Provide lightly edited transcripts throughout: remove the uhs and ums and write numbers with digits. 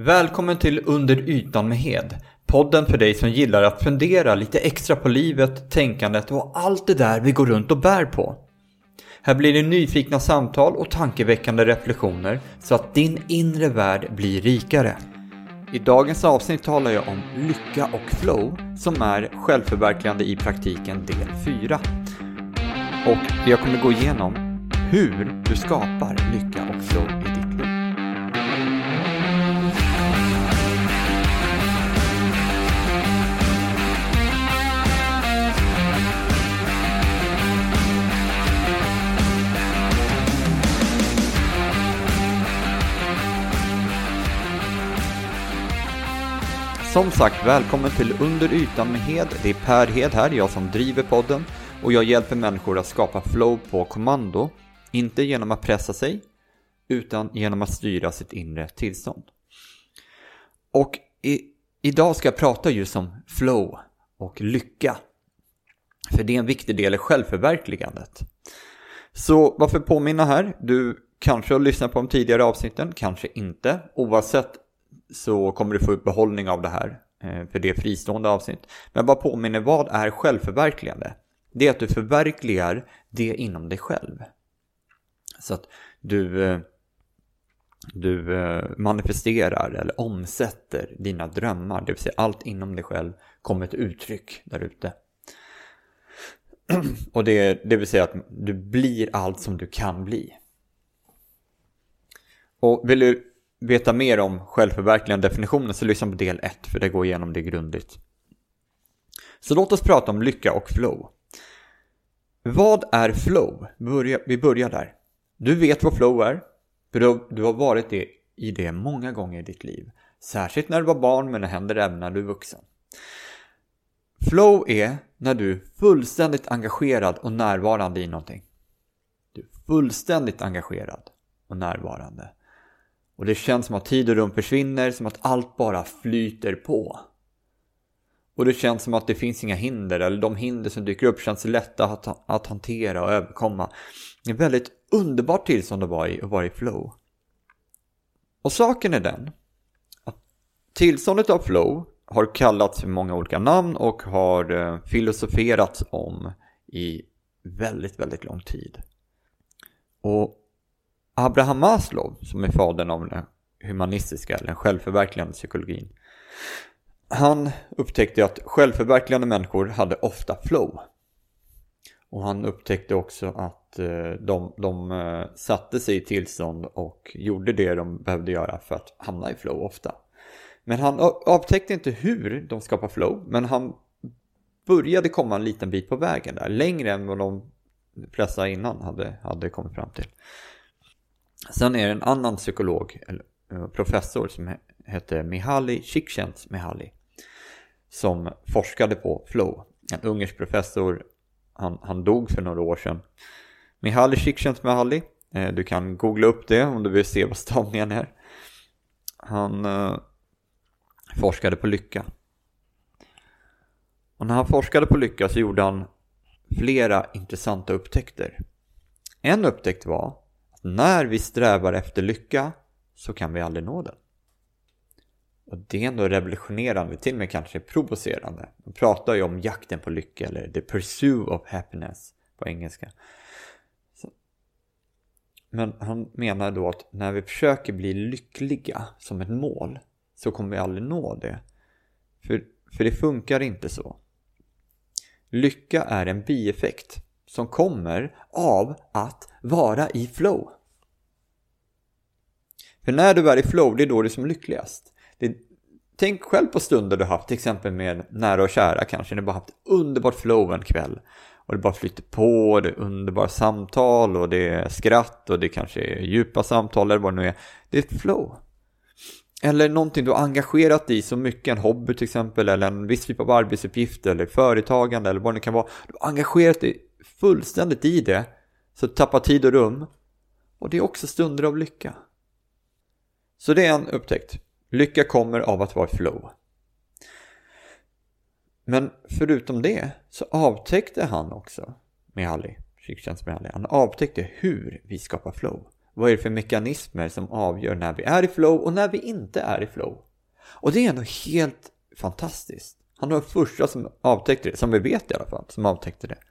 Välkommen till Under ytan med Hed. Podden för dig som gillar att fundera lite extra på livet, tänkandet och allt det där vi går runt och bär på. Här blir det nyfikna samtal och tankeväckande reflektioner så att din inre värld blir rikare. I dagens avsnitt talar jag om lycka och flow som är självförverkligande i praktiken del 4. Och jag kommer gå igenom hur du skapar lycka och flow i ditt liv. Som sagt, välkommen till Under ytan med Hed. Det är Per Hed här, jag som driver podden. Och jag hjälper människor att skapa flow på kommando. Inte genom att pressa sig, utan genom att styra sitt inre tillstånd. Och idag ska jag prata just om flow och lycka. För det är en viktig del i självförverkligandet. Så varför påminna här? Du kanske har lyssnat på de tidigare avsnitten, kanske inte. Oavsett så kommer du få upp behållning av det här, för det är fristående avsnitt. Men bara påminner, vad är självförverkligande? Det är att du förverkligar det inom dig själv. Så att du manifesterar eller omsätter dina drömmar. Det vill säga allt inom dig själv kommer ett uttryck där ute. Och det vill säga att du blir allt som du kan bli. Och vill du veta mer om självförverkligande definitionen så lyssna på del 1, för det går igenom det grundligt. Så låt oss prata om lycka och flow. Vad är flow? Vi börjar där. Du vet vad flow är. Du har varit i det många gånger i ditt liv. Särskilt när du var barn, men det händer även när du är vuxen. Flow är när du är fullständigt engagerad och närvarande i någonting. Du är fullständigt engagerad och närvarande. Och det känns som att tid och rum försvinner, som att allt bara flyter på. Och det känns som att det finns inga hinder, eller de hinder som dyker upp känns lätta att hantera och överkomma. Det är väldigt underbart tillstånd att vara i flow. Och saken är den att tillståndet av flow har kallats för många olika namn och har filosoferats om i väldigt, väldigt lång tid. Och Abraham Maslow, som är fadern av den humanistiska eller den självförverkligande psykologin, han upptäckte att självförverkligande människor hade ofta flow. Och han upptäckte också att de satte sig i tillstånd och gjorde det de behövde göra för att hamna i flow ofta. Men han upptäckte inte hur de skapar flow, men han började komma en liten bit på vägen där, längre än vad de flesta innan hade kommit fram till. Sen är det en annan psykolog, eller professor, som heter Mihaly Csikszentmihalyi, som forskade på flow. En ungersk professor, han dog för några år sedan. Mihaly Csikszentmihalyi, du kan googla upp det om du vill se vad stavningen är. Han forskade på lycka. Och när han forskade på lycka så gjorde han flera intressanta upptäckter. En upptäckt var när vi strävar efter lycka så kan vi aldrig nå den. Och det är ändå revolutionerande, till och med kanske provocerande. Man pratar ju om jakten på lycka, eller the pursuit of happiness på engelska. Men han menar då att när vi försöker bli lyckliga som ett mål så kommer vi aldrig nå det. För det funkar inte så. Lycka är en bieffekt som kommer av att vara i flow. För när du är i flow, det är då du är som lyckligast. Tänk själv på stunder du haft, till exempel med nära och kära kanske. Ni bara haft underbart flow en kväll. Och det bara flyter på, det är underbara samtal och det är skratt och det kanske är djupa samtal eller vad det nu är. Det är ett flow. Eller någonting du har engagerat i så mycket, en hobby till exempel, eller en viss typ av arbetsuppgift eller företagande eller vad det kan vara. Du har engagerat dig fullständigt i det, så tappar tid och rum. Och det är också stunder av lycka. Så det är en upptäckt. Lycka kommer av att vara i flow. Men förutom det så avtäckte han också, Mihaly Csikszentmihalyi, han avtäckte hur vi skapar flow. Vad är det för mekanismer som avgör när vi är i flow och när vi inte är i flow? Och det är ändå helt fantastiskt. Han var den första som avtäckte det, som vi vet i alla fall, som avtäckte det.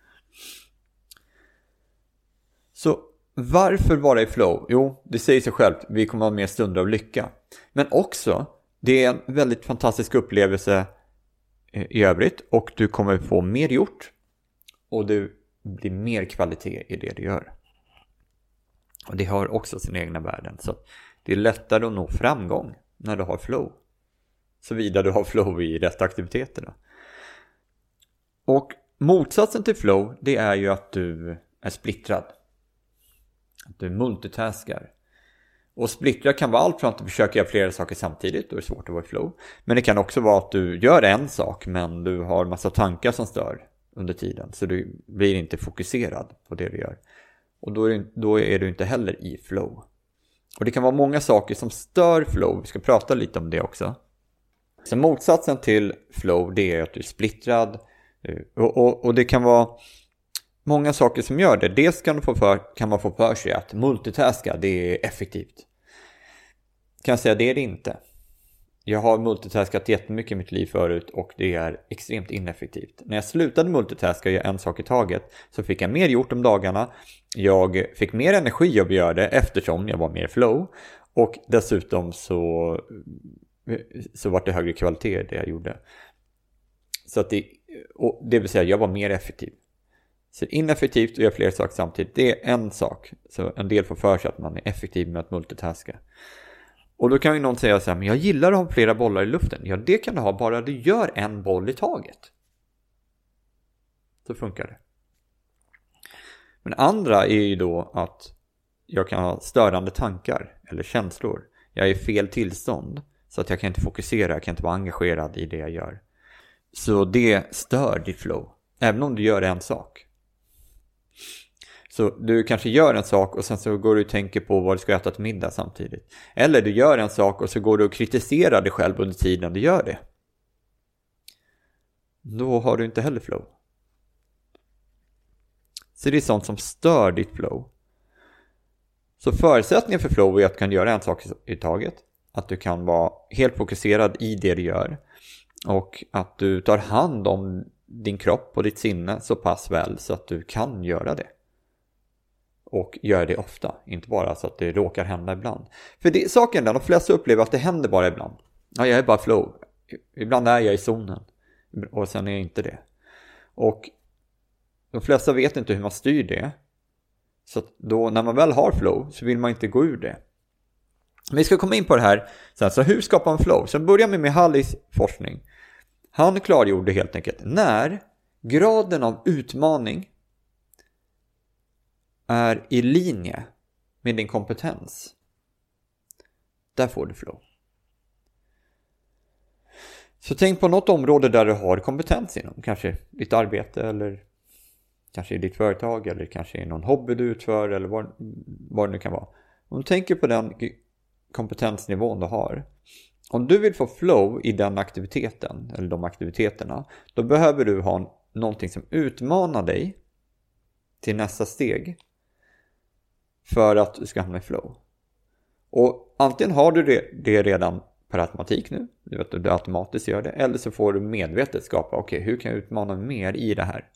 Så varför vara i flow? Jo, det säger sig självt, vi kommer ha mer stunder av lycka. Men också, det är en väldigt fantastisk upplevelse i övrigt och du kommer få mer gjort och det blir mer kvalitet i det du gör. Och det har också sina egna värden, så det är lättare att nå framgång när du har flow. Såvida du har flow i rätt aktiviteter då. Och motsatsen till flow, det är ju att du är splittrad. Att du multitaskar. Och splittrad kan vara allt från att du försöker göra flera saker samtidigt, då är det svårt att vara i flow. Men det kan också vara att du gör en sak men du har massa tankar som stör under tiden. Så du blir inte fokuserad på det du gör. Och då är du inte heller i flow. Och det kan vara många saker som stör flow. Vi ska prata lite om det också. Så motsatsen till flow, det är att du är splittrad. Och det kan vara många saker som gör det. Dels kan man få för sig att multitaska, det är effektivt. Kan jag säga, det är det inte. Jag har multitaskat jättemycket i mitt liv förut och det är extremt ineffektivt. När jag slutade multitaska och göra en sak i taget så fick jag mer gjort om dagarna. Jag fick mer energi av att göra det eftersom jag var mer flow. Och dessutom så var det högre kvalitet det jag gjorde. Så att det vill säga jag var mer effektiv. Så ineffektivt och göra fler saker samtidigt, det är en sak. Så en del får för sig att man är effektiv med att multitaska. Och då kan ju någon säga så här, men jag gillar att ha flera bollar i luften. Ja, det kan du ha bara du gör en boll i taget. Så funkar det. Men andra är ju då att jag kan ha störande tankar eller känslor. Jag är i fel tillstånd så att jag kan inte fokusera, jag kan inte vara engagerad i det jag gör. Så det stör ditt flow, även om du gör en sak. Så du kanske gör en sak och sen så går du och tänker på vad du ska äta till middag samtidigt. Eller du gör en sak och så går du och kritiserar dig själv under tiden du gör det. Då har du inte heller flow. Så det är sånt som stör ditt flow. Så förutsättningen för flow är att du kan göra en sak i taget. Att du kan vara helt fokuserad i det du gör. Och att du tar hand om din kropp och ditt sinne så pass väl så att du kan göra det. Och gör det ofta, inte bara så att det råkar hända ibland. För saken är, de flesta upplever att det händer bara ibland. Ja, jag är bara flow. Ibland är jag i zonen. Och sen är jag inte det. Och de flesta vet inte hur man styr det. Så att då, när man väl har flow så vill man inte gå ur det. Men vi ska komma in på det här. Så hur skapar man flow? Så börjar vi med Hallis forskning. Han klargjorde helt enkelt när graden av utmaning är i linje med din kompetens, där får du flow. Så tänk på något område där du har kompetens inom. Kanske ditt arbete eller kanske i ditt företag eller kanske i någon hobby du utför eller vad det nu kan vara. Om du tänker på den kompetensnivån du har. Om du vill få flow i den aktiviteten eller de aktiviteterna, då behöver du ha någonting som utmanar dig till nästa steg för att du ska hamna i flow. Och antingen har du det redan per automatik nu, du vet att du automatiskt gör det, eller så får du medvetet skapa, okej, hur kan jag utmana mer i det här?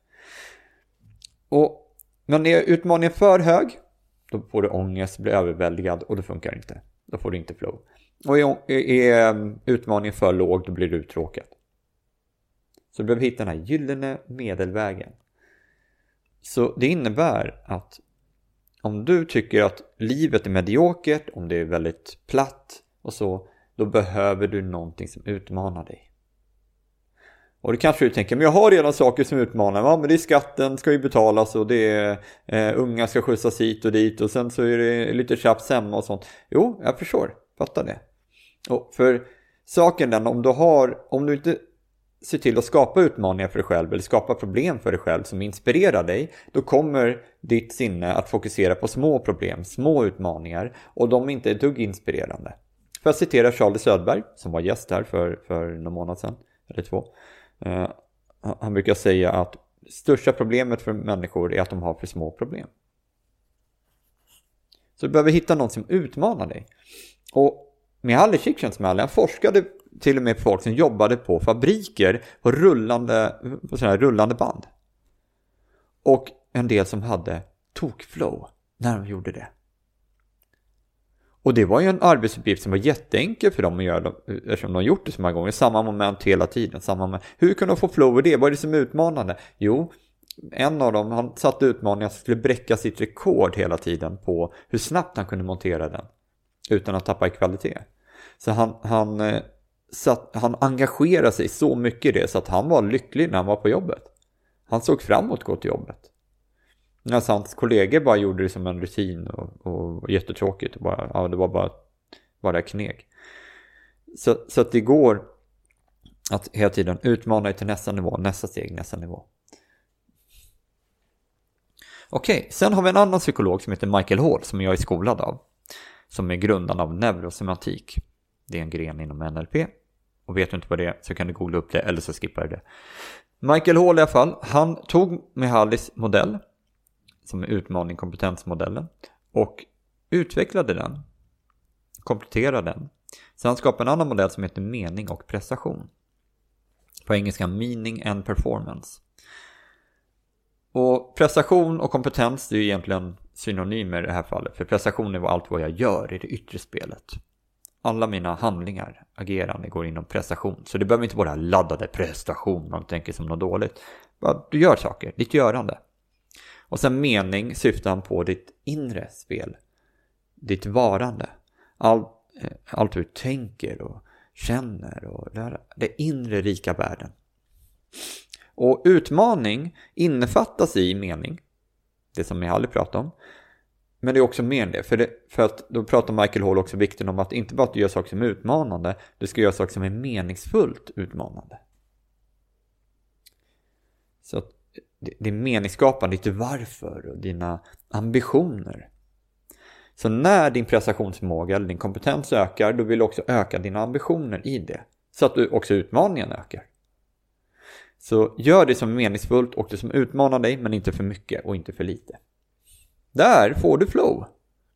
Men är utmaningen för hög, då får du ångest, blir överväldigad och det funkar inte. Då får du inte flow. Och är utmaningen för låg, då blir du uttråkad. Så du behöver hitta den här gyllene medelvägen. Så det innebär att om du tycker att livet är mediokert, om det är väldigt platt och så, då behöver du någonting som utmanar dig. Och det kanske du tänker, men jag har redan saker som utmanar mig. Ja, men det är skatten ska ju betalas och det är unga ska skjutsas hit och dit och sen så är det lite tjafs hemma och sånt. Jo, jag förstår. Fattar det. Och för saken den, om du inte ser till att skapa utmaningar för dig själv eller skapa problem för dig själv som inspirerar dig, då kommer ditt sinne att fokusera på små problem, små utmaningar och de är inte ett dugg inspirerande. För att citera Charlie Söderberg som var gäst här för någon månad sedan eller 2. Han brukar säga att största problemet för människor är att de har för små problem. Så du behöver hitta någon som utmanar dig. Och Mihaly Csikszentmihalyi, han forskade till och med på folk som jobbade på fabriker på rullande band. Och en del som hade tokflow när de gjorde det. Och det var ju en arbetsuppgift som var jätteenkel för dem att göra, eftersom de gjort det så många gånger. Samma moment hela tiden. Hur kunde de få flow i det? Vad är det som är utmanande? Jo, en av dem, han satte utmaningen att skulle bräcka sitt rekord hela tiden på hur snabbt han kunde montera den utan att tappa i kvalitet. Så han engagerade sig så mycket i det så att han var lycklig när han var på jobbet. Han såg fram emot att gå till jobbet. När hans kollegor bara gjorde det som en rutin och jättetråkigt. Och det var bara kneg. Så att det går att hela tiden utmana dig till nästa nivå, nästa steg, nästa nivå. Okej, sen har vi en annan psykolog som heter Michael Hall som jag är skolad av. Som är grundaren av neurosemantik. Det är en gren inom NLP. Och vet du inte vad det är så kan du googla upp det eller så skippar du det. Michael Hall i alla fall, han tog Mihalys modell som är utmaning-kompetensmodellen och utvecklade den, kompletterade den. Så han skapade en annan modell som heter mening och prestation. På engelska meaning and performance. Och prestation och kompetens är ju egentligen synonymer i det här fallet. För prestation är allt vad jag gör i det yttre spelet. Alla mina handlingar, agerande går inom prestation. Så det behöver inte vara laddade prestation man tänker som något dåligt. Du gör saker, ditt görande. Och sen mening syftar han på ditt inre spel. Ditt varande. Allt du tänker och känner. Och det inre rika världen. Och utmaning innefattas i mening. Det som Mihaly pratar om. Men det är också mer än det. För att då pratar Michael Hall också vikten om att inte bara att du gör saker som är utmanande. Du ska göra saker som är meningsfullt utmanande. Så att det är meningsskapande, ditt varför och dina ambitioner. Så när din prestationsförmåga eller din kompetens ökar, då vill du också öka dina ambitioner i det. Så att du också utmaningen ökar. Så gör det som är meningsfullt och det som utmanar dig, men inte för mycket och inte för lite. Där får du flow.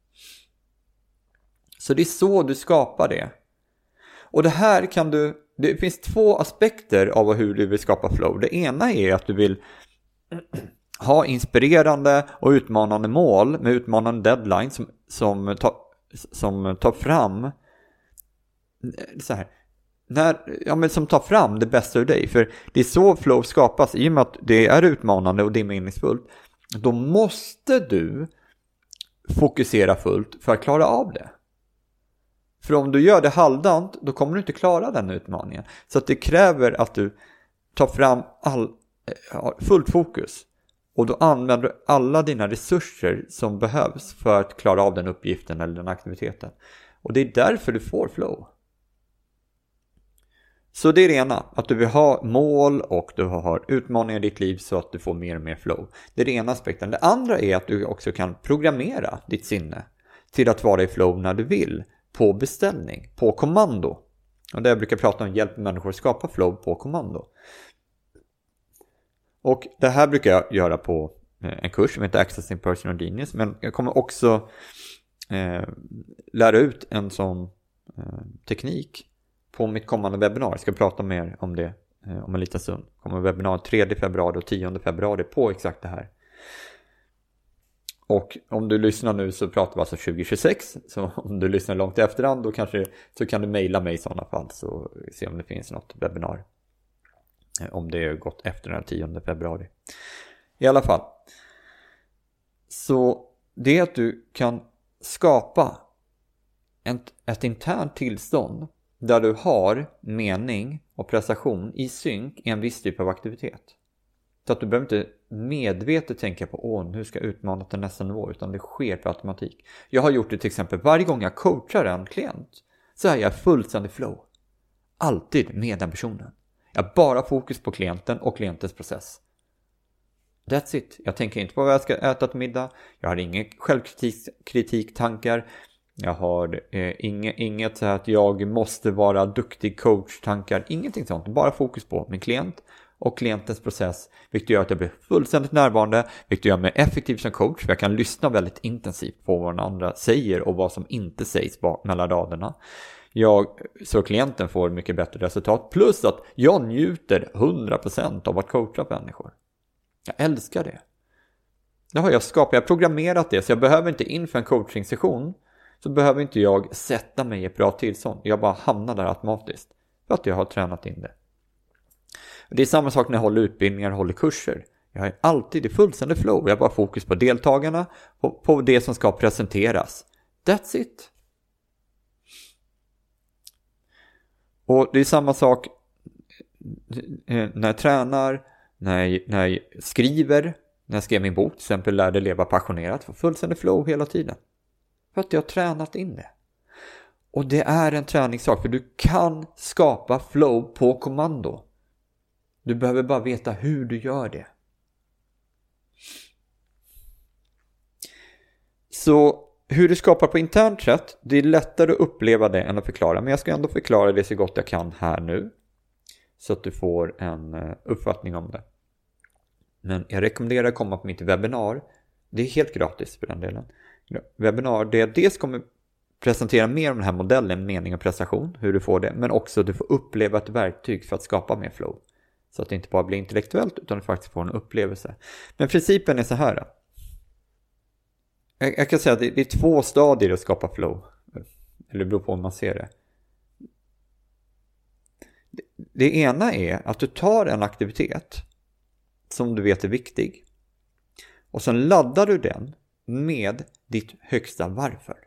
Så det är så du skapar det. Och det här det finns två aspekter av hur du vill skapa flow. Det ena är att du vill ha inspirerande och utmanande mål med utmanande deadline som tar fram så här, som tar fram det bästa ur dig. För det är så flow skapas. I och med att det är utmanande och det är meningsfullt, då måste du fokusera fullt för att klara av det. För om du gör det halvdant, då kommer du inte klara den utmaningen. Så att det kräver att du tar fram fullt fokus. Och då använder du alla dina resurser som behövs för att klara av den uppgiften eller den aktiviteten. Och det är därför du får flow. Så det är det ena, att du vill ha mål och du har utmaningar i ditt liv så att du får mer och mer flow. Det är det ena aspekten. Det andra är att du också kan programmera ditt sinne till att vara i flow när du vill. På beställning, på kommando. Och det jag brukar prata om hjälper människor att skapa flow på kommando. Och det här brukar jag göra på en kurs som heter Accessing Personal Genius. Men jag kommer också lära ut en sån teknik på mitt kommande webbinar. Jag ska prata mer om det om en liten stund. Kommer webbinar 3 februari och 10 februari på exakt det här. Och om du lyssnar nu så pratar vi alltså 2026. Så om du lyssnar långt i efterhand då så kan du mejla mig i sådana fall. Så se om det finns något webbinar. Om det är gått efter den 10 februari. I alla fall. Så det är att du kan skapa ett internt tillstånd. Där du har mening och prestation i synk i en viss typ av aktivitet. Så att du behöver inte medvetet tänka på hur ska jag utmana till nästa nivå, utan det sker på automatik. Jag har gjort det till exempel varje gång jag coachar en klient så är jag fullständig flow. Alltid med den personen. Jag har bara fokus på klienten och klientens process. That's it. Jag tänker inte på vad jag ska äta till middag. Jag har ingen självkritik-tankar. Jag har inget så att jag måste vara duktig coach-tankar. Ingenting sånt. Bara fokus på min klient och klientens process, vilket gör att jag blir fullständigt närvarande, vilket gör mig effektiv som coach, för jag kan lyssna väldigt intensivt på vad den andra säger och vad som inte sägs mellan raderna. Så klienten får mycket bättre resultat, plus att jag njuter 100% av att coacha människor. Jag älskar det. Det har jag skapat, jag har programmerat det, så jag behöver inte inför en coaching-session, så behöver inte jag sätta mig i ett bra tillstånd. Jag bara hamnar där automatiskt, för att jag har tränat in det. Det är samma sak när jag håller utbildningar och håller kurser. Jag är alltid i fullständig flow. Jag har bara fokus på deltagarna, på det som ska presenteras. That's it. Och det är samma sak när jag tränar, när jag skriver, när jag skrev min bok, till exempel Lärde leva passionerat, för fullständig flow hela tiden. För att jag har tränat in det. Och det är en träningssak, för du kan skapa flow på kommando. Du behöver bara veta hur du gör det. Så hur du skapar på internt sätt, det är lättare att uppleva det än att förklara. Men jag ska ändå förklara det så gott jag kan här nu. Så att du får en uppfattning om det. Men jag rekommenderar att komma på mitt webbinar. Det är helt gratis för den delen. Webbinar, det jag dels kommer presentera mer om den här modellen, mening och prestation, hur du får det. Men också du får uppleva ett verktyg för att skapa mer flow. Så att det inte bara blir intellektuellt utan du faktiskt får en upplevelse. Men principen är så här. Jag kan säga att det är 2 stadier att skapa flow. Eller det beror på hur man ser det. Det ena är att du tar en aktivitet som du vet är viktig. Och sen laddar du den med ditt högsta varför.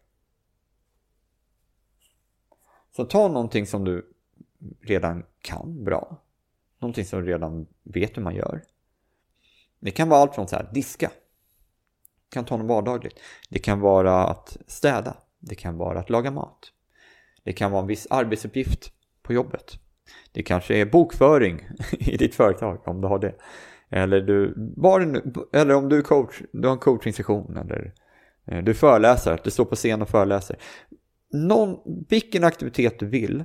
Så ta någonting som du redan kan bra. Någonting som du redan vet hur man gör. Det kan vara allt från så här, diska. Det kan ta något vardagligt. Det kan vara att städa. Det kan vara att laga mat. Det kan vara en viss arbetsuppgift på jobbet. Det kanske är bokföring i ditt företag om du har det. Eller om du är coach, du har en coaching-session eller du föreläser, du står på scen och föreläser. Vilken aktivitet du vill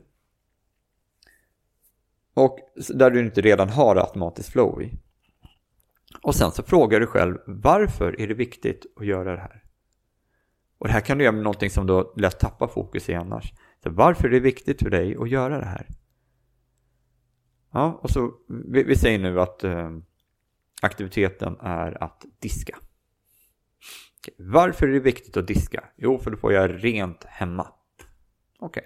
och där du inte redan har automatiskt flow i. Och sen så frågar du själv, varför är det viktigt att göra det här? Och det här kan du göra med någonting som du lätt tappar fokus i annars. Så varför är det viktigt för dig att göra det här? Ja, och så vi säger nu att aktiviteten är att diska. Okej. Varför är det viktigt att diska? Jo, för då får jag rent hemma. Okej.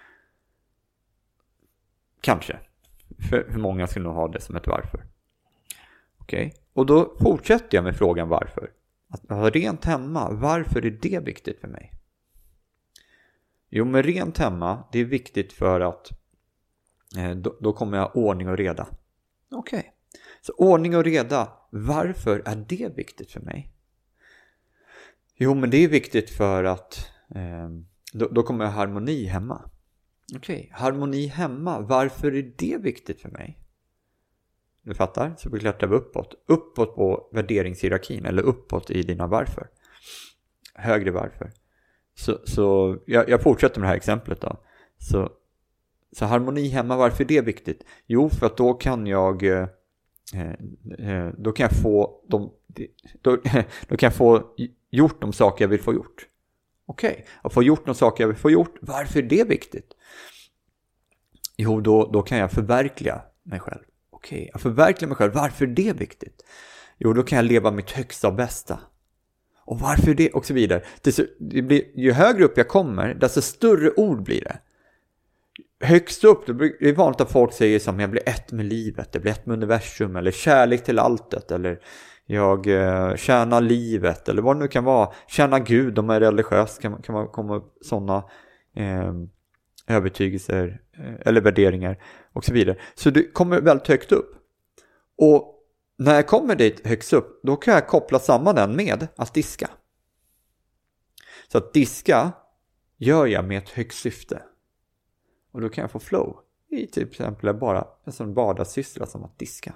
Kanske. För hur många ska nog ha det som ett varför? Okej. Och då fortsätter jag med frågan varför. Att ha rent hemma, varför är det viktigt för mig? Jo, men rent hemma, det är viktigt för att då kommer jag ordning och reda. Okej. Så ordning och reda, varför är det viktigt för mig? Jo, men det är viktigt för att då kommer jag harmoni hemma. Okej, harmoni hemma, varför är det viktigt för mig? Du fattar? Så vi klättrar uppåt. Uppåt på värderingshierarkin eller uppåt i dina varför. Högre varför. Så jag fortsätter med det här exemplet då. Så harmoni hemma, varför är det viktigt? Jo, för att då kan jag få gjort de saker jag vill få gjort. Okej, att få gjort de saker jag vill få gjort, varför är det viktigt? Jo, då kan jag förverkliga mig själv. Okej, att förverkliga mig själv, varför är det viktigt? Jo, då kan jag leva mitt högsta och bästa. Och varför är det? Och så vidare. Ju högre upp jag kommer, desto större ord blir det. Högst upp, det är vanligt att folk säger som jag blir ett med livet, jag blir ett med universum, eller kärlek till alltet, eller jag tjänar livet, eller vad det nu kan vara. Tjäna Gud, om man är religiös kan man komma sådana övertygelser eller värderingar och så vidare. Så det kommer väldigt högt upp. Och när jag kommer dit högst upp, då kan jag koppla samman den med att diska. Så att diska gör jag med ett högt syfte. Och då kan jag få flow i till exempel bara en sån vardagssyssla som att diska.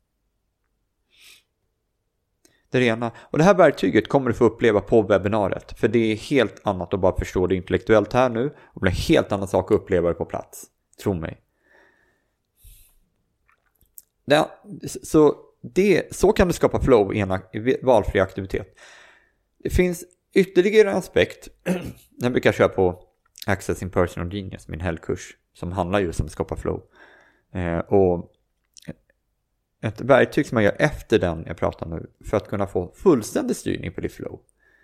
Det ena. Och det här verktyget kommer du få uppleva på webbinariet. För det är helt annat att bara förstå det intellektuellt här nu. Och det är en helt annan sak att uppleva det på plats. Tro mig. Så kan du skapa flow i en valfri aktivitet. Det finns ytterligare en aspekt. Jag brukar köra på Accessing Personal Genius, min helgkurs, som handlar just om att skapa flow. Och ett verktyg som man gör efter den jag pratar nu för att kunna få fullständig styrning på ditt flow.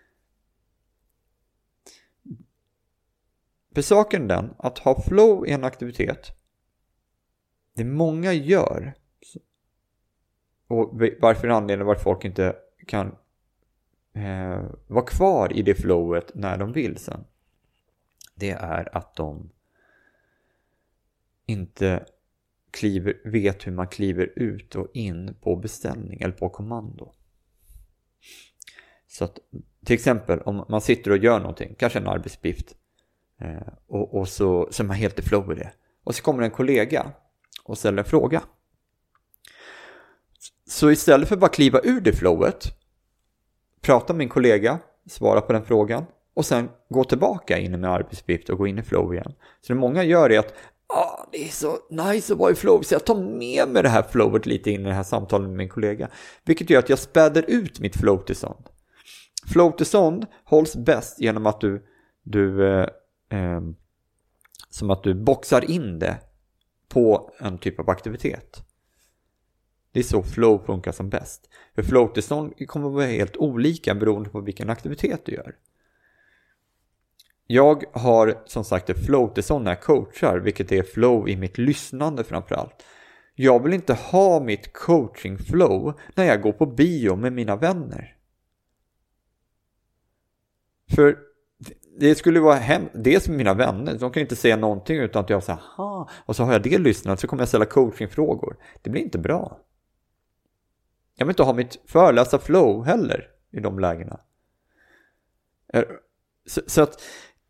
För saken den, att ha flow i en aktivitet, det många gör, och varför anledningen varför folk inte kan vara kvar i det flowet när de vill sen, det är att de inte vet hur man kliver ut och in på beställning eller på kommando. Så att, till exempel om man sitter och gör någonting, kanske en arbetsuppgift, och så är man helt i flow i det, och så kommer en kollega och ställer en fråga. Så istället för att bara kliva ur det flowet, prata med min kollega, svara på den frågan och sen gå tillbaka in med arbetsuppgift och gå in i flow igen. Så det många gör är att det är så nice att vara i flow, så jag tar med mig det här flowet lite in i det här samtalet med min kollega, vilket gör att jag späder ut mitt flow-tillstånd. Flow-tillstånd hålls bäst genom att som att du boxar in det på en typ av aktivitet. Det är så flow funkar som bäst. För flow-tillstånd kommer att vara helt olika beroende på vilken aktivitet du gör. Jag har som sagt ett flow-tillstånd när jag coachar, vilket är flow i mitt lyssnande framförallt. Jag vill inte ha mitt coaching-flow när jag går på bio med mina vänner. För det skulle vara det som mina vänner, de kan inte säga någonting utan att jag säger och så har jag det lyssnat, så kommer jag ställa coachingfrågor. Det blir inte bra. Jag vill inte ha mitt föreläsa flow heller i de lägena. Så att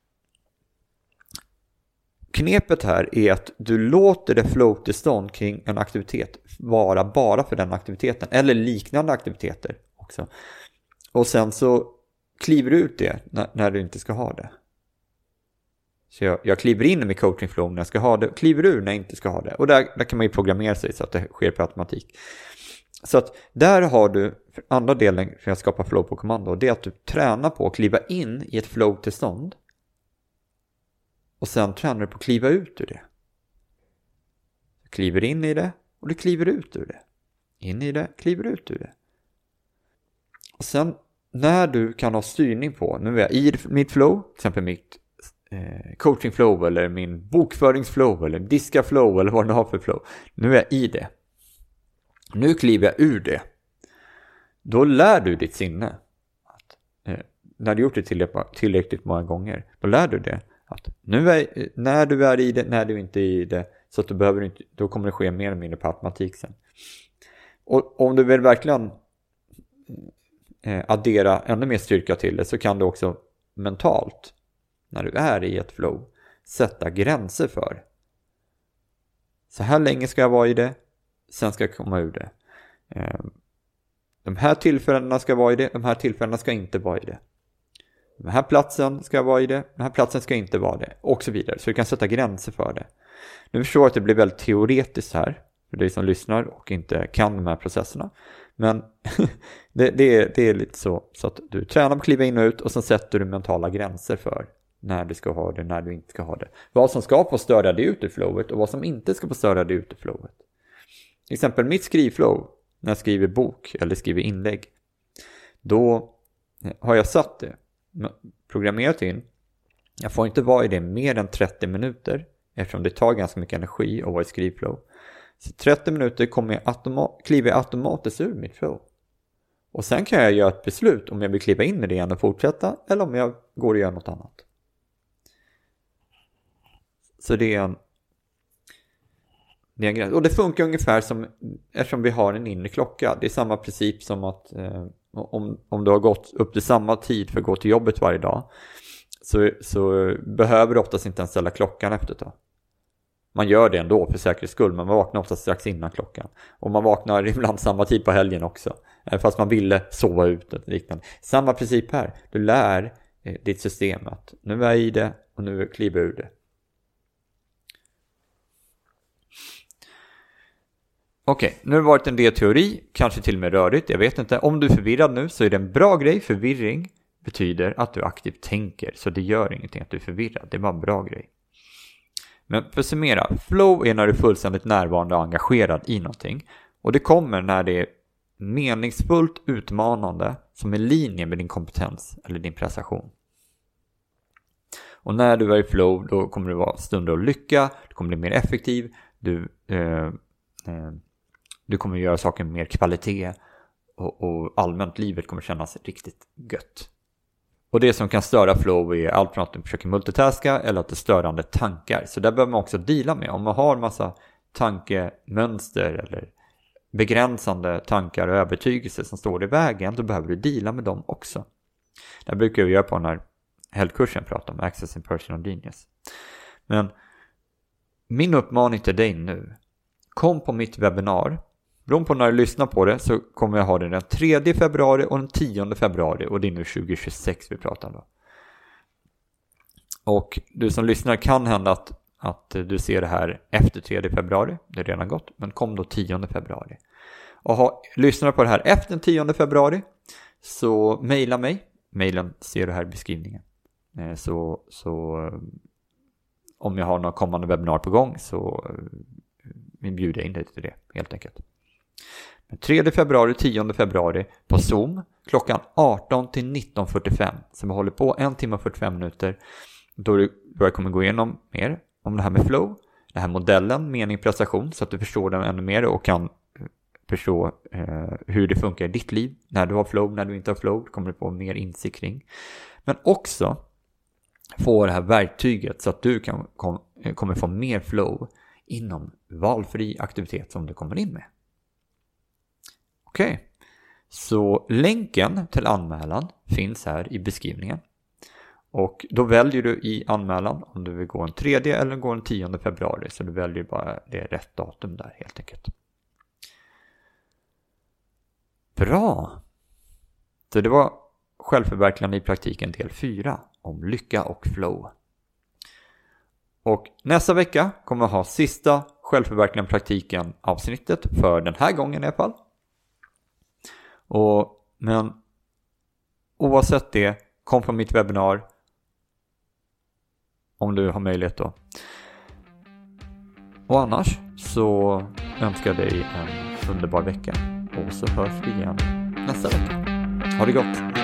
knepet här är att du låter det flow-tillstånd kring en aktivitet vara bara för den aktiviteten eller liknande aktiviteter också. Och sen så kliver du ut det när du inte ska ha det. Så jag kliver in i min coaching-flow när jag ska ha det, kliver ur när jag inte ska ha det. Och där kan man ju programmera sig så att det sker på automatik. Så att där har du andra delen för att skapa flow på kommando. Det är att du tränar på att kliva in i ett flow-tillstånd. Och sen tränar du på att kliva ut ur det. Du kliver in i det och du kliver ut ur det. In i det, kliver ut ur det. Och sen när du kan ha styrning på, nu är jag i mitt flow, till exempel mitt coaching flow eller min bokföringsflow eller diska flow eller vad du har för flow. Nu är jag i det. Nu kliver jag ur det. Då lär du ditt sinne att, när du gjort det tillräckligt många gånger, då lär du det att när du är i det, när du inte är i det, så att du behöver inte, då kommer det ske mer eller mindre på automatik sen. Och om du vill verkligen addera ännu mer styrka till det, så kan du också mentalt, när du är i ett flow, sätta gränser för. Så här länge ska jag vara i det, sen ska jag komma ur det. De här tillfällena ska vara i det, de här tillfällena ska inte vara i det. Den här platsen ska vara i det, den här platsen ska inte vara det, och så vidare. Så du kan sätta gränser för det. Nu förstår jag att det blir väldigt teoretiskt här för dig som lyssnar och inte kan de här processerna. Men det är lite så att du tränar på att kliva in och ut, och så sätter du mentala gränser för när du ska ha det, när du inte ska ha det. Vad som ska få störa dig ut i flowet och vad som inte ska få störa dig ut i flowet. Till exempel mitt skrivflow, när jag skriver bok eller skriver inlägg, då har jag satt det, programmerat in. Jag får inte vara i det mer än 30 minuter eftersom det tar ganska mycket energi att vara i skrivflow. Så 30 minuter kliver jag automatiskt ur mitt flow. Och sen kan jag göra ett beslut om jag vill kliva in i det igen och fortsätta, eller om jag går och gör något annat. Så det är en gräns. Och det funkar ungefär som, eftersom vi har en inre klocka. Det är samma princip som att om du har gått upp till samma tid för att gå till jobbet varje dag, så behöver du oftast inte ens ställa klockan efter det. Man gör det ändå för säkerhets skull, men man vaknar ofta strax innan klockan. Och man vaknar ibland samma tid på helgen också, fast man ville sova ut och liknande. Samma princip här. Du lär ditt system att nu är jag i det och nu kliver jag ur det. Okej, nu har det varit en del teori, kanske till och med rörigt, jag vet inte. Om du är förvirrad nu så är det en bra grej. Förvirring betyder att du aktivt tänker, så det gör ingenting att du är förvirrad. Det är bara en bra grej. Men för att summera, flow är när du är fullständigt närvarande och engagerad i någonting. Och det kommer när det är meningsfullt utmanande som är i linje med din kompetens eller din prestation. Och när du är i flow, då kommer det vara stunder av lycka, du kommer bli mer effektiv, du kommer göra saker med mer kvalitet och allmänt livet kommer kännas riktigt gött. Och det som kan störa flow är allt från att du försöker multitaska eller att det är störande tankar. Så där behöver man också deala med. Om man har en massa tankemönster eller begränsande tankar och övertygelser som står i vägen, då behöver du deala med dem också. Det brukar vi göra på när helgkursen pratar om Accessing Personal Genius. Men min uppmaning till dig nu, kom på mitt webbinar. Beroende på när du lyssnar på det så kommer jag ha det den 3 februari och den 10 februari. Och det är nu 2026 vi pratar om. Och du som lyssnar, kan hända att du ser det här efter 3 februari. Det är redan gått. Men kom då 10 februari. Och lyssnar på det här efter den 10 februari så mejla mig. Mejlen ser du här i beskrivningen. Så om jag har några kommande webbinar på gång så bjuder jag in dig till det helt enkelt. 3 februari, 10 februari på Zoom klockan 18 till 19:45. Så vi håller på 1 timme och 45 minuter. Då jag kommer gå igenom mer om det här med flow. Den här modellen, mening, prestation, så att du förstår den ännu mer och kan förstå hur det funkar i ditt liv. När du har flow, när du inte har flow, kommer du få mer insikt kring. Men också få det här verktyget så att du kommer få mer flow inom valfri aktivitet som du kommer in med. Okej, så länken till anmälan finns här i beskrivningen. Och då väljer du i anmälan om du vill gå en 3 eller gå en 10 februari. Så du väljer bara det rätt datum där helt enkelt. Bra! Så det var självförverkligande i praktiken del 4 om lycka och flow. Och nästa vecka kommer jag ha sista självförverkligande praktiken avsnittet för den här gången i alla fall. Men oavsett det, kom på mitt webbinar om du har möjlighet då. Och annars så önskar jag dig en underbar vecka och så hörs vi igen nästa vecka. Ha det gott!